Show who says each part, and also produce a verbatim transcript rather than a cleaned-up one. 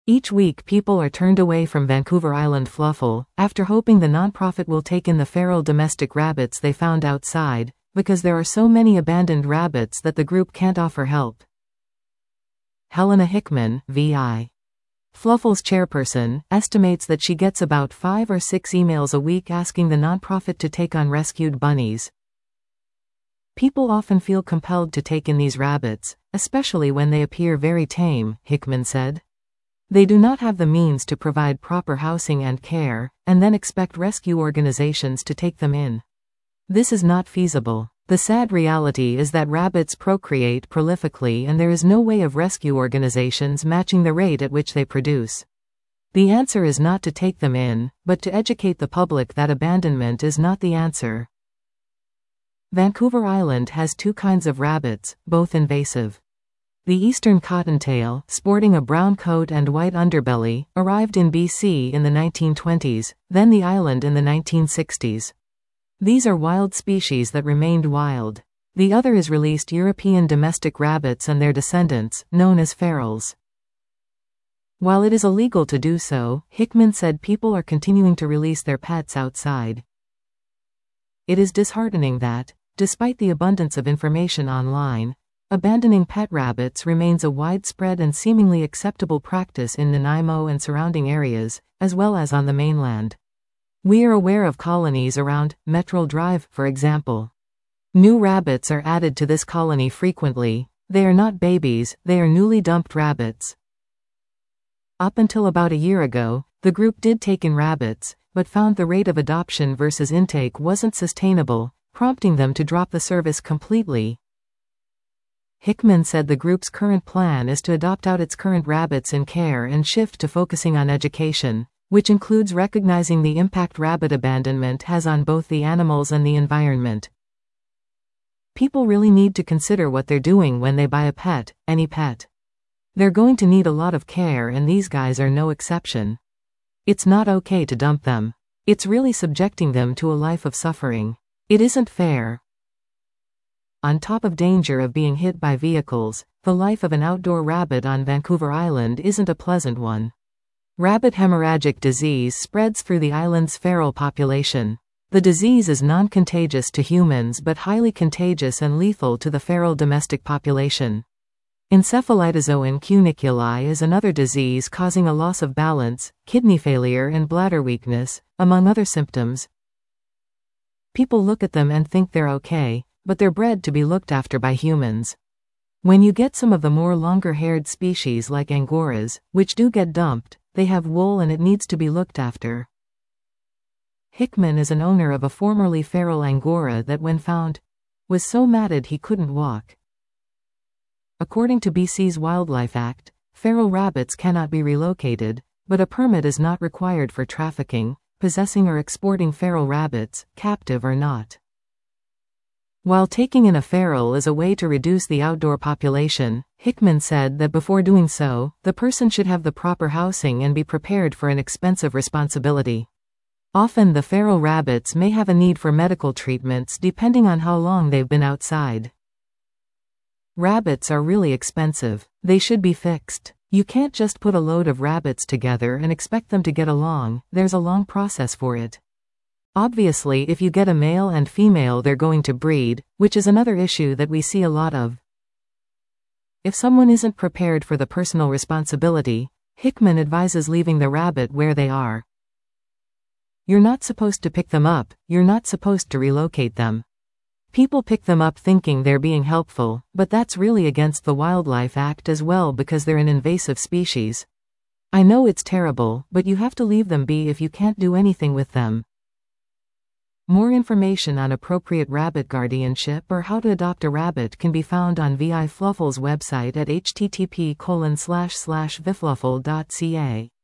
Speaker 1: Each week people are turned away from Vancouver Island Fluffle, after hoping the nonprofit will take in the feral domestic rabbits they found outside, because there are so many abandoned rabbits that the group can't offer help. Helena Hickman, V I Fluffle's chairperson, estimates that she gets about five or six emails a week asking the nonprofit to take on rescued bunnies. People often feel compelled to take in these rabbits, especially when they appear very tame, Hickman said. They do not have the means to provide proper housing and care, and then expect rescue organizations to take them in. This is not feasible. The sad reality is that rabbits procreate prolifically and there is no way of rescue organizations matching the rate at which they produce. The answer is not to take them in, but to educate the public that abandonment is not the answer. Vancouver Island has two kinds of rabbits, both invasive. The eastern cottontail, sporting a brown coat and white underbelly, arrived in B C in the nineteen twenties, then the island in the nineteen sixties. These are wild species that remained wild. The other is released European domestic rabbits and their descendants, known as ferals. While it is illegal to do so, Hickman said people are continuing to release their pets outside. It is disheartening that, despite the abundance of information online, abandoning pet rabbits remains a widespread and seemingly acceptable practice in Nanaimo and surrounding areas, as well as on the mainland. We are aware of colonies around Metro Drive, for example. New rabbits are added to this colony frequently. They are not babies, they are newly dumped rabbits. Up until about a year ago, the group did take in rabbits, but found the rate of adoption versus intake wasn't sustainable, prompting them to drop the service completely. Hickman said the group's current plan is to adopt out its current rabbits in care and shift to focusing on education, which includes recognizing the impact rabbit abandonment has on both the animals and the environment. People really need to consider what they're doing when they buy a pet, any pet. They're going to need a lot of care and these guys are no exception. It's not okay to dump them. It's really subjecting them to a life of suffering. It isn't fair. On top of danger of being hit by vehicles, the life of an outdoor rabbit on Vancouver Island isn't a pleasant one. Rabbit hemorrhagic disease spreads through the island's feral population. The disease is non-contagious to humans but highly contagious and lethal to the feral domestic population. Encephalitis cuniculi is another disease causing a loss of balance, kidney failure and bladder weakness, among other symptoms. People look at them and think they're okay, but they're bred to be looked after by humans. When you get some of the more longer-haired species like Angoras, which do get dumped, they have wool and it needs to be looked after. Hickman is an owner of a formerly feral Angora that when found, was so matted he couldn't walk. According to B C's Wildlife Act, feral rabbits cannot be relocated, but a permit is not required for trafficking, possessing or exporting feral rabbits, captive or not. While taking in a feral is a way to reduce the outdoor population, Hickman said that before doing so, the person should have the proper housing and be prepared for an expensive responsibility. Often the feral rabbits may have a need for medical treatments depending on how long they've been outside. Rabbits are really expensive. They should be fixed. You can't just put a load of rabbits together and expect them to get along, there's a long process for it. Obviously, if you get a male and female, they're going to breed, which is another issue that we see a lot of. If someone isn't prepared for the personal responsibility, Hickman advises leaving the rabbit where they are. You're not supposed to pick them up, you're not supposed to relocate them. People pick them up thinking they're being helpful, but that's really against the Wildlife Act as well because they're an invasive species. I know it's terrible, but you have to leave them be if you can't do anything with them. More information on appropriate rabbit guardianship or how to adopt a rabbit can be found on V I Fluffle's website at h t t p colon slash slash vifluffle dot c a.